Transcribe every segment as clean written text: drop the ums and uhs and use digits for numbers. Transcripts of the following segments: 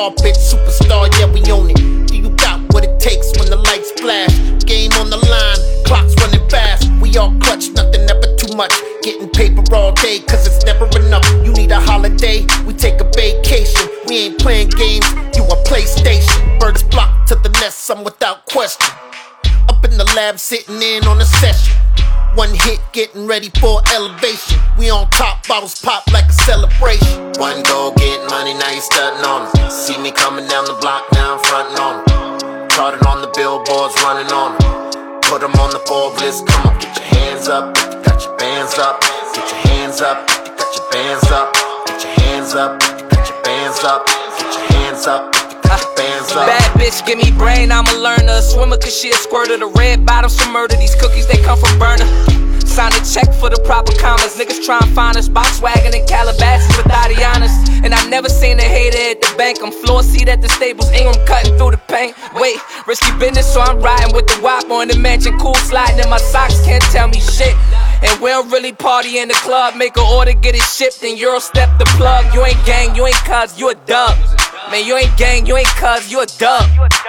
carpet, superstar, yeah, we own it. Do you got what it takes when the lights flash? Game on the line, clock's running fast. We all clutch, nothing ever too much. Getting paper all day, cause it's never enough. You need a holiday, we take a vacation. We ain't playing games, you a PlayStation. Birds flock to the nest, I'm without question. Up in the lab, sitting in on a session. One hit, getting ready for elevation. We on top, bottles pop like a celebration. One go, get money, now you stunting on 'em. See me coming down the block, now I'm fronting on 'em. Charted on the billboards, running on 'em. Put 'em on the Forbes list, come on, get your hands up. If you got your bands up, get your hands up. If you got your bands up, get your hands up. If you got your bands up, get your hands up. Bad bitch, give me brain, I'm a learner. A swimmer, cause she a squirter. The red bottoms for murder. These cookies, they come from burner. Sign a check for the proper commas. Niggas try and find us, box wagon and Calabasas without the honest. And I never seen a hater at the bank. I'm floor seat at the Staples, Ingram cutting through the paint. Wait, risky business, so I'm riding with the wop on the mansion. Cool sliding in my socks, can't tell me shit. And we don't really party in the club. Make an order, get it shipped, and Euro step the plug. You ain't gang, you ain't cuz, you a dub. Man, you ain't gang, you ain't cuz, you a dub.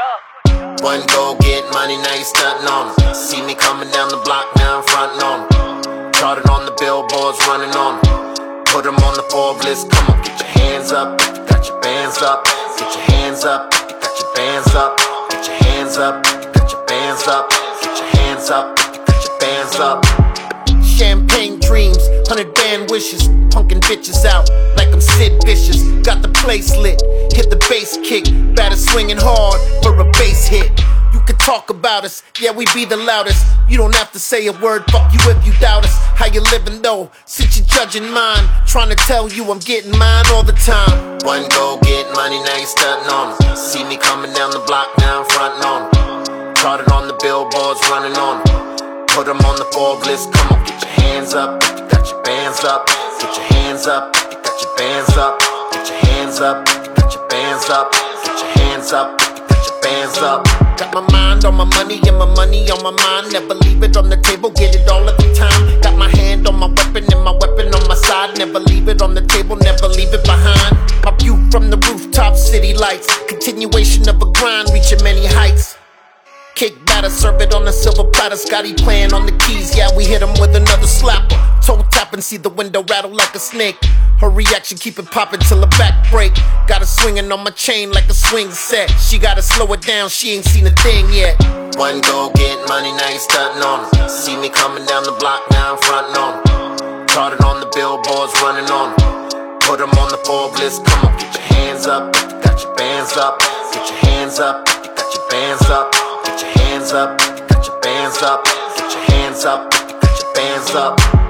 One go, get money, now you stunting on 'em. See me coming down the block, now I'm fronting on 'em. Charted on the billboards, running on 'em. Put 'em on the Forbes list, come on, get your hands up. If you got your bands up, get your hands up. If you got your bands up, get your hands up. If you got your bands up, get your hands up. If you got your bands up. Champagne dreams, 100 band wishes. Punkin' bitches out like I'm Sid Vicious. Got the place lit, hit the bass kick. Batter swinging hard for a bass hit. You can talk about us, yeah, we be the loudest. You don't have to say a word, fuck you if you doubt us. How you living though, since you judging mine. Trying to tell you I'm getting mine all the time. One go, get money, now you stunting on 'em. See me coming down the block, now I'm fronting on 'em. Charted on the billboards, running on 'em. Put 'em on the Forbes list, come on, get your hands up. If you got your bands up, get your hands up. If you got your bands up, get your hands up. If you got your bands up, get your hands up. If you got your bands up. Got my mind on my money and my money on my mind. Never leave it on the table, get it all of the time. Got my hand on my weapon and my weapon on my side. Never leave it on the table, never leave it behind. My view from the rooftop, city lights. Continuation of a grind, reaching many heights. Kick batter, serve it on a silver platter. Scotty playing on the keys, yeah, we hit him with another slapper. Toe tap and see the window rattle like a snake. Her reaction, keep it poppin' till her back break. Got her swinging on my chain like a swing set. She gotta slow it down, she ain't seen a thing yet. One go, get money, now you stunting on 'em. See me coming down the block, now I'm fronting on 'em. Charted on the billboards, running on 'em. Put 'em on the Forbes list, come on, get your hands up. If you got your bands up, get your hands up. If you got your bands up, get your hands up. If you got your bands up, get your hands up. If you got your bands up.